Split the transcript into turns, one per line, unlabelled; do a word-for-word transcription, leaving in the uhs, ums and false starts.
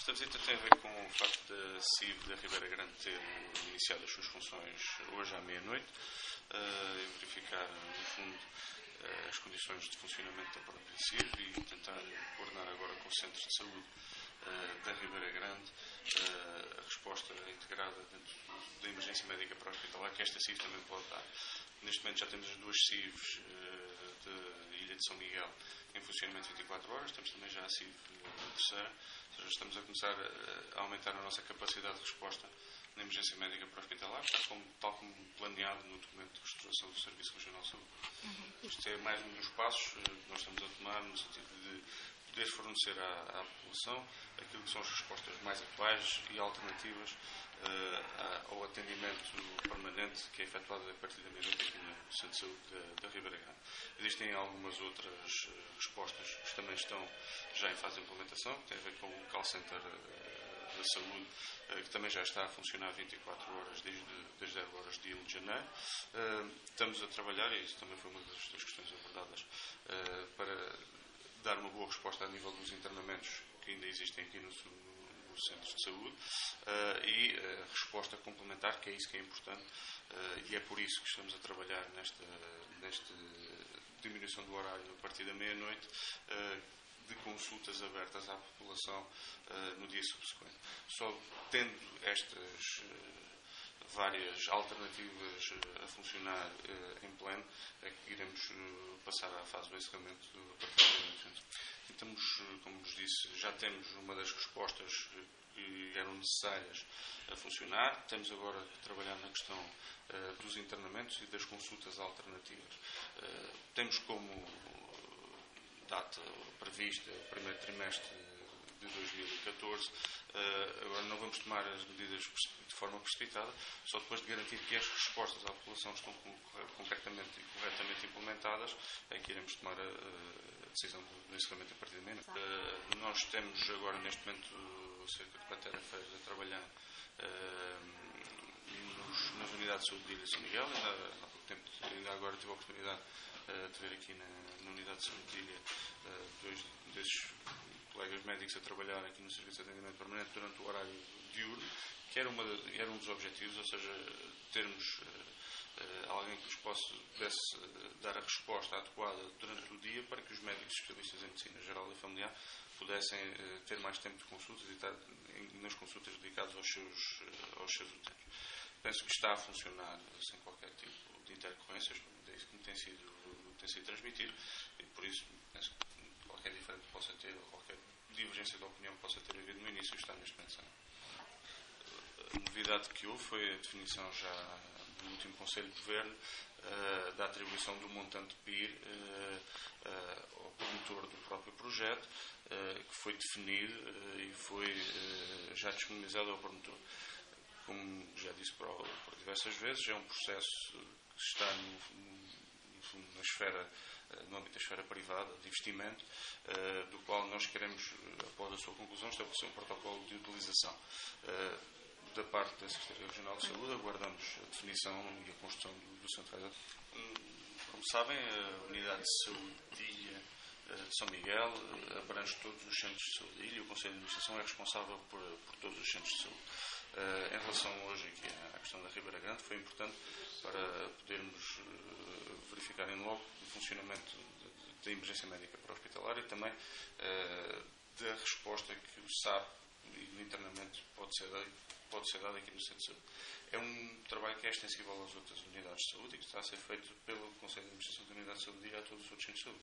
Esta visita tem a ver com o facto da C I V da Ribeira Grande ter iniciado as suas funções hoje à meia-noite uh, e verificar, no fundo, uh, as condições de funcionamento da própria C I V e tentar coordenar agora com o Centro de Saúde uh, da Ribeira Grande uh, a resposta integrada dentro da emergência médica pré-hospitalar que esta C I V também pode dar. Neste momento já temos as duas C I Vs uh, da Ilha de São Miguel em funcionamento vinte e quatro horas, temos também já a C I V uh, terceira. Ou seja, estamos a começar a aumentar a nossa capacidade de resposta na emergência médica pré-hospitalar, tal como, tal como planeado no documento de reestruturação do Serviço Regional de Saúde. Uhum. Isto é mais um dos passos que nós estamos a tomar no sentido de poder fornecer à, à população aquilo que são as respostas mais atuais e alternativas uh, ao atendimento permanente que é efetuado a partir da meia-noite aqui no Centro de Saúde da, da Ribeira Grande. Existem algumas outras uh, respostas que também estão já em fase de implementação, que tem a ver com o call center uh, da saúde, uh, que também já está a funcionar vinte e quatro horas desde, desde zero horas de um de janeiro. Uh, estamos a trabalhar, e isso também foi uma das, das questões abordadas, uh, para dar uma boa resposta a nível dos internamentos que ainda existem aqui no, no, nos centros de saúde uh, e a resposta complementar, que é isso que é importante, uh, e é por isso que estamos a trabalhar nesta, nesta diminuição do horário a partir da meia-noite, uh, de consultas abertas à população uh, no dia subsequente. Só tendo estas uh, várias alternativas uh, a funcionar uh, em pleno, é que iremos uh, passar à fase do encerramento do apartamento. E estamos, uh, como vos disse, já temos uma das respostas uh, que eram necessárias a funcionar. Temos agora que trabalhar na questão uh, dos internamentos e das consultas alternativas. Uh, temos como data prevista o primeiro trimestre de dois mil e catorze. Uh, agora não vamos tomar as medidas de forma precipitada, só depois de garantir que as respostas à população estão concretamente e corretamente implementadas, é que iremos tomar a, a decisão do encerramento a partir de meia-noite. Uh, nós temos agora, neste momento, cerca de quatro feiras a trabalhar uh, nos, nas unidades de saúde de Ilha de São Miguel. Ainda há pouco tempo, ainda agora tive a oportunidade uh, de ver aqui na, na unidade de saúde de Ilha uh, dois desses colegas médicos a trabalhar aqui no Serviço de Atendimento Permanente durante o horário diurno, que era, uma, era um dos objetivos, ou seja, termos uh, alguém que nos possa, pudesse uh, dar a resposta adequada durante o dia para que os médicos especialistas em medicina geral e familiar pudessem uh, ter mais tempo de consultas e estar em, nas consultas dedicadas aos seus, uh, aos seus utentes. Penso que está a funcionar sem qualquer tipo de intercorrências, é isso que me tem sido, tem sido transmitido, e por isso penso que qualquer diferente que possa ter, ou qualquer divergência de opinião que possa ter havido no início, está neste momento sem. A novidade que houve foi a definição já do último Conselho de Governo uh, da atribuição do montante P I R uh, uh, ao promotor do próprio projeto, uh, que foi definido uh, e foi uh, já disponibilizado ao promotor. Como já disse por, por diversas vezes, é um processo que está no, no, na esfera, no âmbito da esfera privada, de investimento, uh, do qual nós queremos, após a sua conclusão, estabelecer um protocolo de utilização. Uh, da parte da Secretaria Regional de Saúde, aguardamos a definição e a construção do, do centro. Como sabem, a Unidade de Saúde de Ilha de São Miguel abrange todos os centros de saúde de Ilha e o Conselho de Administração é responsável por, por todos os centros de saúde. Uh, em relação hoje aqui à questão da Ribeira Grande, foi importante para podermos uh, verificar em logo o funcionamento da emergência médica pré-hospitalar e também uh, da resposta que o S A P e do internamento pode ser dado, pode ser dado aqui no Centro de Saúde. É um trabalho que é extensível às outras unidades de saúde e que está a ser feito pelo Conselho de Administração da Unidade de Saúde e a todos os outros centros de saúde.